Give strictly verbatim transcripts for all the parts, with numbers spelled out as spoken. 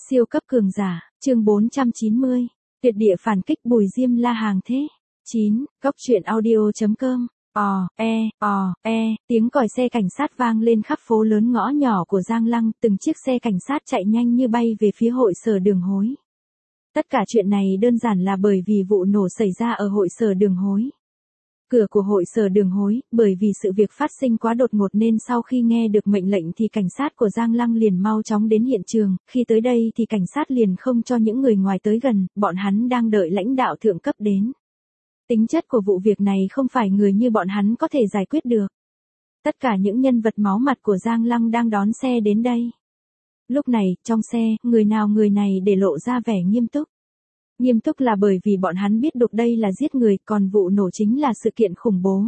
Siêu cấp cường giả, chương bốn trăm chín mươi. Tuyệt địa phản kích Bùi Diêm La hàng thế. chín. Cốc truyện audio.com. Ò, e, ò, e, tiếng còi xe cảnh sát vang lên khắp phố lớn ngõ nhỏ của Giang Lăng, từng chiếc xe cảnh sát chạy nhanh như bay về phía hội sở Đường Hối. Tất cả chuyện này đơn giản là bởi vì vụ nổ xảy ra ở hội sở Đường Hối. Cửa của hội sở Đường Hối, bởi vì sự việc phát sinh quá đột ngột nên sau khi nghe được mệnh lệnh thì cảnh sát của Giang Lăng liền mau chóng đến hiện trường, khi tới đây thì cảnh sát liền không cho những người ngoài tới gần, bọn hắn đang đợi lãnh đạo thượng cấp đến. Tính chất của vụ việc này không phải người như bọn hắn có thể giải quyết được. Tất cả những nhân vật máu mặt của Giang Lăng đang đón xe đến đây. Lúc này, trong xe, người nào người này để lộ ra vẻ nghiêm túc. Nghiêm túc là bởi vì bọn hắn biết được đây là giết người, còn vụ nổ chính là sự kiện khủng bố.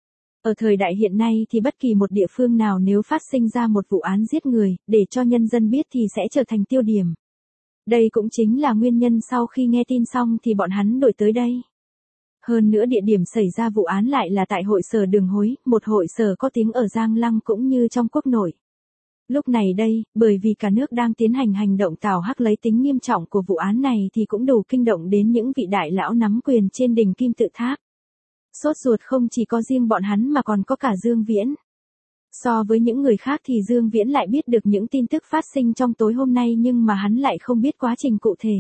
Ở thời đại hiện nay thì bất kỳ một địa phương nào nếu phát sinh ra một vụ án giết người, để cho nhân dân biết thì sẽ trở thành tiêu điểm. Đây cũng chính là nguyên nhân sau khi nghe tin xong thì bọn hắn đổi tới đây. Hơn nữa địa điểm xảy ra vụ án lại là tại hội sở Đường Hối, một hội sở có tiếng ở Giang Lăng cũng như trong quốc nội. Lúc này đây, bởi vì cả nước đang tiến hành hành động tào hắc lấy tính nghiêm trọng của vụ án này thì cũng đủ kinh động đến những vị đại lão nắm quyền trên đỉnh Kim Tự Tháp. Sốt ruột không chỉ có riêng bọn hắn mà còn có cả Dương Viễn. So với những người khác thì Dương Viễn lại biết được những tin tức phát sinh trong tối hôm nay nhưng mà hắn lại không biết quá trình cụ thể.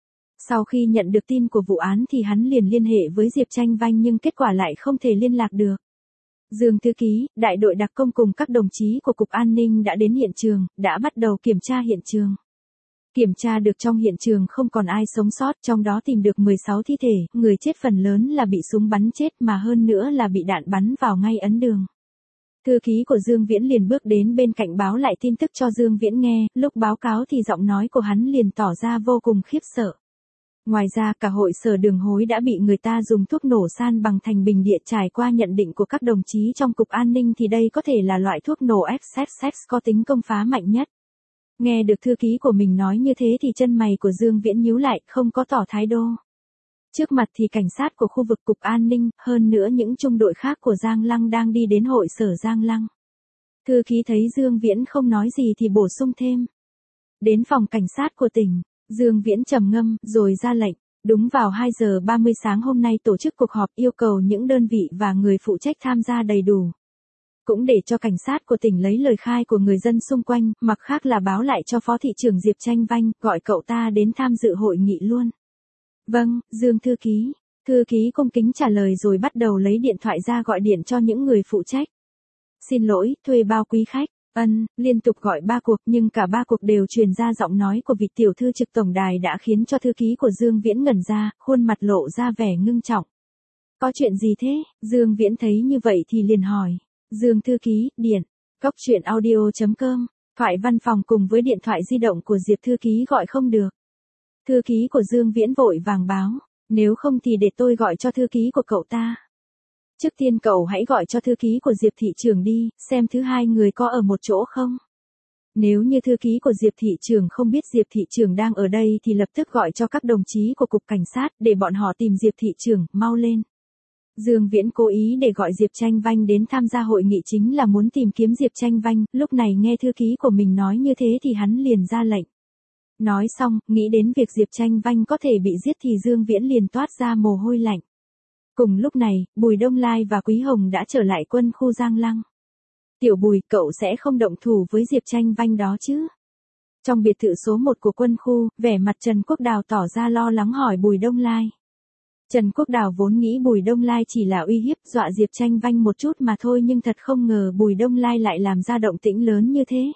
Sau khi nhận được tin của vụ án thì hắn liền liên hệ với Diệp Tranh Vanh nhưng kết quả lại không thể liên lạc được. Dương thư ký, đại đội đặc công cùng các đồng chí của Cục An ninh đã đến hiện trường, đã bắt đầu kiểm tra hiện trường. Kiểm tra được trong hiện trường không còn ai sống sót, trong đó tìm được mười sáu thi thể, người chết phần lớn là bị súng bắn chết mà hơn nữa là bị đạn bắn vào ngay ấn đường. Thư ký của Dương Viễn liền bước đến bên cạnh báo lại tin tức cho Dương Viễn nghe, lúc báo cáo thì giọng nói của hắn liền tỏ ra vô cùng khiếp sợ. Ngoài ra cả hội sở Đường Hối đã bị người ta dùng thuốc nổ san bằng thành bình địa, trải qua nhận định của các đồng chí trong Cục An ninh thì đây có thể là loại thuốc nổ ép ét ét có tính công phá mạnh nhất. Nghe được thư ký của mình nói như thế thì chân mày của Dương Viễn nhíu lại, không có tỏ thái độ. Trước mặt thì cảnh sát của khu vực Cục An ninh, hơn nữa những trung đội khác của Giang Lăng đang đi đến hội sở Giang Lăng. Thư ký thấy Dương Viễn không nói gì thì bổ sung thêm. Đến phòng cảnh sát của tỉnh. Dương Viễn trầm ngâm, rồi ra lệnh, đúng vào hai giờ ba mươi sáng hôm nay tổ chức cuộc họp yêu cầu những đơn vị và người phụ trách tham gia đầy đủ. Cũng để cho cảnh sát của tỉnh lấy lời khai của người dân xung quanh, mặt khác là báo lại cho Phó thị trưởng Diệp Tranh Vanh, gọi cậu ta đến tham dự hội nghị luôn. Vâng, Dương thư ký. Thư ký cung kính trả lời rồi bắt đầu lấy điện thoại ra gọi điện cho những người phụ trách. Xin lỗi, thuê bao quý khách. Ân, liên tục gọi ba cuộc nhưng cả ba cuộc đều truyền ra giọng nói của vị tiểu thư trực tổng đài đã khiến cho thư ký của Dương Viễn ngẩn ra, khuôn mặt lộ ra vẻ ngưng trọng. Có chuyện gì thế? Dương Viễn thấy như vậy thì liền hỏi. Dương thư ký, điện. Cốc truyện audio.com. Thoại văn phòng cùng với điện thoại di động của Diệp thư ký gọi không được. Thư ký của Dương Viễn vội vàng báo. Nếu không thì để tôi gọi cho thư ký của cậu ta. Trước tiên cậu hãy gọi cho thư ký của Diệp thị trưởng đi, xem thứ hai người có ở một chỗ không. Nếu như thư ký của Diệp thị trưởng không biết Diệp thị trưởng đang ở đây thì lập tức gọi cho các đồng chí của Cục Cảnh sát để bọn họ tìm Diệp thị trưởng, mau lên. Dương Viễn cố ý để gọi Diệp Tranh Vanh đến tham gia hội nghị chính là muốn tìm kiếm Diệp Tranh Vanh, lúc này nghe thư ký của mình nói như thế thì hắn liền ra lệnh. Nói xong, nghĩ đến việc Diệp Tranh Vanh có thể bị giết thì Dương Viễn liền toát ra mồ hôi lạnh. Cùng lúc này, Bùi Đông Lai và Quý Hồng đã trở lại quân khu Giang Lăng. Tiểu Bùi, cậu sẽ không động thủ với Diệp Tranh Vanh đó chứ? Trong biệt thự số một của quân khu, vẻ mặt Trần Quốc Đào tỏ ra lo lắng hỏi Bùi Đông Lai. Trần Quốc Đào vốn nghĩ Bùi Đông Lai chỉ là uy hiếp dọa Diệp Tranh Vanh một chút mà thôi nhưng thật không ngờ Bùi Đông Lai lại làm ra động tĩnh lớn như thế.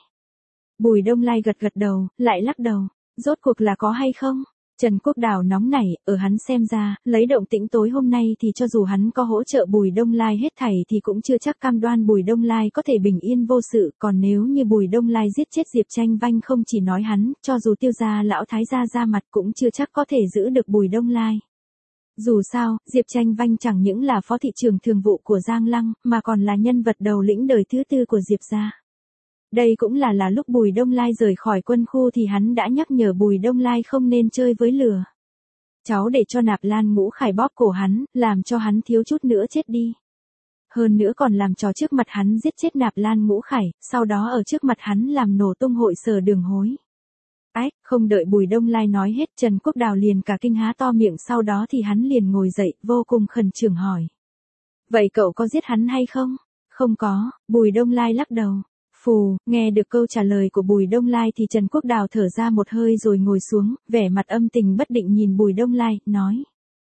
Bùi Đông Lai gật gật đầu, lại lắc đầu. Rốt cuộc là có hay không? Trần Quốc Đào nóng nảy, ở hắn xem ra, lấy động tĩnh tối hôm nay thì cho dù hắn có hỗ trợ Bùi Đông Lai hết thảy thì cũng chưa chắc cam đoan Bùi Đông Lai có thể bình yên vô sự, còn nếu như Bùi Đông Lai giết chết Diệp Tranh Vanh không chỉ nói hắn, cho dù Tiêu gia lão thái gia ra mặt cũng chưa chắc có thể giữ được Bùi Đông Lai. Dù sao, Diệp Tranh Vanh chẳng những là phó thị trưởng thường vụ của Giang Lăng, mà còn là nhân vật đầu lĩnh đời thứ tư của Diệp gia. Đây cũng là là lúc Bùi Đông Lai rời khỏi quân khu thì hắn đã nhắc nhở Bùi Đông Lai không nên chơi với lửa. Cháu để cho Nạp Lan Ngũ Khải bóp cổ hắn, làm cho hắn thiếu chút nữa chết đi. Hơn nữa còn làm trò trước mặt hắn giết chết Nạp Lan Ngũ Khải, sau đó ở trước mặt hắn làm nổ tung hội sở Đường Hối. Ách, không đợi Bùi Đông Lai nói hết, Trần Quốc Đào liền cả kinh há to miệng, sau đó thì hắn liền ngồi dậy, vô cùng khẩn trương hỏi. Vậy cậu có giết hắn hay không? Không có, Bùi Đông Lai lắc đầu. Phù, nghe được câu trả lời của Bùi Đông Lai thì Trần Quốc Đào thở ra một hơi rồi ngồi xuống, vẻ mặt âm tình bất định nhìn Bùi Đông Lai, nói.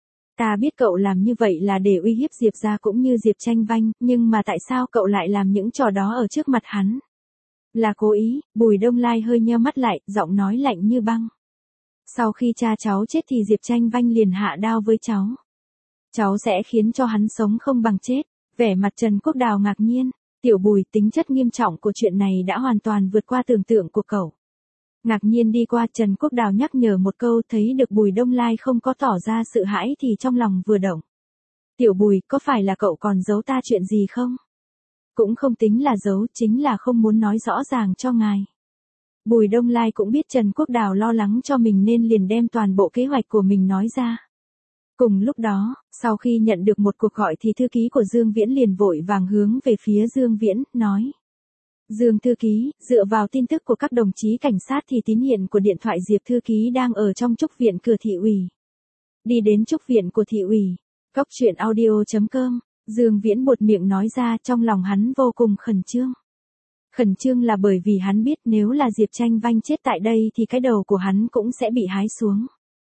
Ta biết cậu làm như vậy là để uy hiếp Diệp gia cũng như Diệp Tranh Vanh, nhưng mà tại sao cậu lại làm những trò đó ở trước mặt hắn? Là cố ý, Bùi Đông Lai hơi nheo mắt lại, giọng nói lạnh như băng. Sau khi cha cháu chết thì Diệp Tranh Vanh liền hạ đao với cháu. Cháu sẽ khiến cho hắn sống không bằng chết. Vẻ mặt Trần Quốc Đào ngạc nhiên. Tiểu Bùi, tính chất nghiêm trọng của chuyện này đã hoàn toàn vượt qua tưởng tượng của cậu. Ngạc nhiên đi qua, Trần Quốc Đào nhắc nhở một câu, thấy được Bùi Đông Lai không có tỏ ra sự hãi thì trong lòng vừa động. Tiểu Bùi, có phải là cậu còn giấu ta chuyện gì không? Cũng không tính là giấu, chính là không muốn nói rõ ràng cho ngài. Bùi Đông Lai cũng biết Trần Quốc Đào lo lắng cho mình nên liền đem toàn bộ kế hoạch của mình nói ra. Cùng lúc đó, sau khi nhận được một cuộc gọi thì thư ký của Dương Viễn liền vội vàng hướng về phía Dương Viễn, nói. Dương thư ký, dựa vào tin tức của các đồng chí cảnh sát thì tín hiệu của điện thoại Diệp thư ký đang ở trong trúc viện cửa thị ủy. Đi đến trúc viện của thị ủy. Cóc truyện audio chấm com, Dương Viễn buột miệng nói ra, trong lòng hắn vô cùng khẩn trương. Khẩn trương là bởi vì hắn biết nếu là Diệp Tranh Vanh chết tại đây thì cái đầu của hắn cũng sẽ bị hái xuống.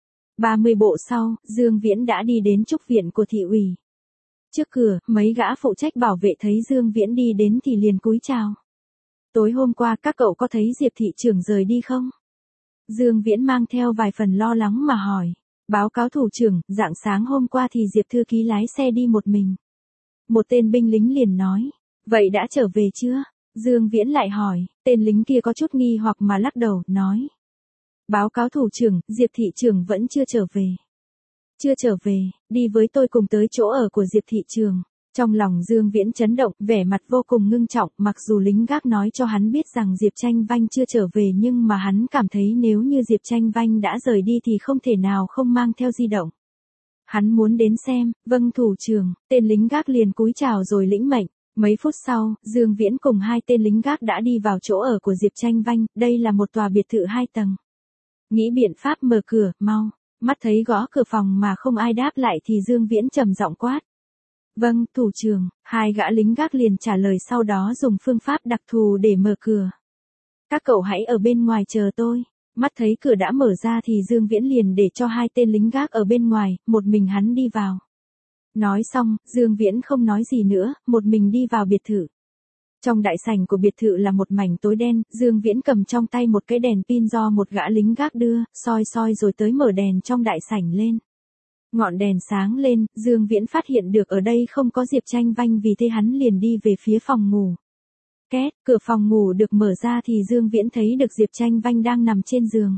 ba mươi bộ sau, Dương Viễn đã đi đến trúc viện của thị ủy. Trước cửa, mấy gã phụ trách bảo vệ thấy Dương Viễn đi đến thì liền cúi chào. Tối hôm qua các cậu có thấy Diệp thị trưởng rời đi không? Dương Viễn mang theo vài phần lo lắng mà hỏi. Báo cáo thủ trưởng, rạng sáng hôm qua thì Diệp thư ký lái xe đi một mình. Một tên binh lính liền nói. Vậy đã trở về chưa? Dương Viễn lại hỏi. Tên lính kia có chút nghi hoặc mà lắc đầu, nói. Báo cáo thủ trưởng, Diệp thị trưởng vẫn chưa trở về. Chưa trở về, đi với tôi cùng tới chỗ ở của Diệp thị trưởng. Trong lòng Dương Viễn chấn động, vẻ mặt vô cùng ngưng trọng, mặc dù lính gác nói cho hắn biết rằng Diệp Tranh Vanh chưa trở về nhưng mà hắn cảm thấy nếu như Diệp Tranh Vanh đã rời đi thì không thể nào không mang theo di động. Hắn muốn đến xem, vâng thủ trưởng, tên lính gác liền cúi chào rồi lĩnh mệnh. Mấy phút sau, Dương Viễn cùng hai tên lính gác đã đi vào chỗ ở của Diệp Tranh Vanh, đây là một tòa biệt thự hai tầng. Nghĩ biện pháp mở cửa, mau, mắt thấy gõ cửa phòng mà không ai đáp lại thì Dương Viễn trầm giọng quát. Vâng, thủ trưởng, hai gã lính gác liền trả lời sau đó dùng phương pháp đặc thù để mở cửa. Các cậu hãy ở bên ngoài chờ tôi. Mắt thấy cửa đã mở ra thì Dương Viễn liền để cho hai tên lính gác ở bên ngoài, một mình hắn đi vào. Nói xong, Dương Viễn không nói gì nữa, một mình đi vào biệt thự. Trong đại sảnh của biệt thự là một mảnh tối đen, Dương Viễn cầm trong tay một cái đèn pin do một gã lính gác đưa, soi soi rồi tới mở đèn trong đại sảnh lên. Ngọn đèn sáng lên, Dương Viễn phát hiện được ở đây không có Diệp Tranh Vanh vì thế hắn liền đi về phía phòng ngủ. Két, cửa phòng ngủ được mở ra thì Dương Viễn thấy được Diệp Tranh Vanh đang nằm trên giường.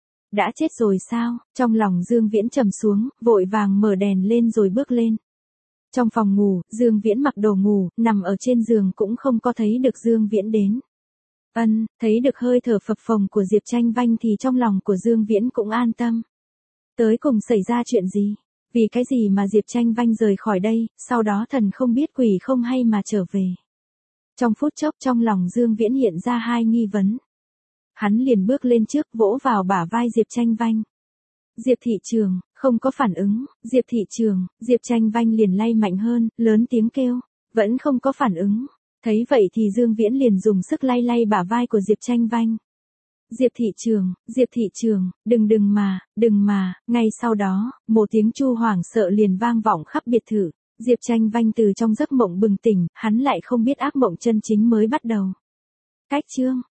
Đã chết rồi sao? Trong lòng Dương Viễn trầm xuống, vội vàng mở đèn lên rồi bước lên. Trong phòng ngủ, Dương Viễn mặc đồ ngủ, nằm ở trên giường cũng không có thấy được Dương Viễn đến. Ân, thấy được hơi thở phập phồng của Diệp Tranh Vanh thì trong lòng của Dương Viễn cũng an tâm. Tới cùng xảy ra chuyện gì? Vì cái gì mà Diệp Tranh Vanh rời khỏi đây, sau đó thần không biết quỷ không hay mà trở về? Trong phút chốc trong lòng Dương Viễn hiện ra hai nghi vấn. Hắn liền bước lên trước vỗ vào bả vai Diệp Tranh Vanh. Diệp thị trường, không có phản ứng, Diệp thị trường, Diệp Tranh Vanh liền lay mạnh hơn, lớn tiếng kêu, vẫn không có phản ứng. Thấy vậy thì Dương Viễn liền dùng sức lay lay bả vai của Diệp Tranh Vanh. Diệp thị trường, Diệp thị trường, đừng đừng mà, đừng mà, ngay sau đó, một tiếng chu hoảng sợ liền vang vọng khắp biệt thự. Diệp Tranh Vanh từ trong giấc mộng bừng tỉnh, hắn lại không biết ác mộng chân chính mới bắt đầu. Cách chương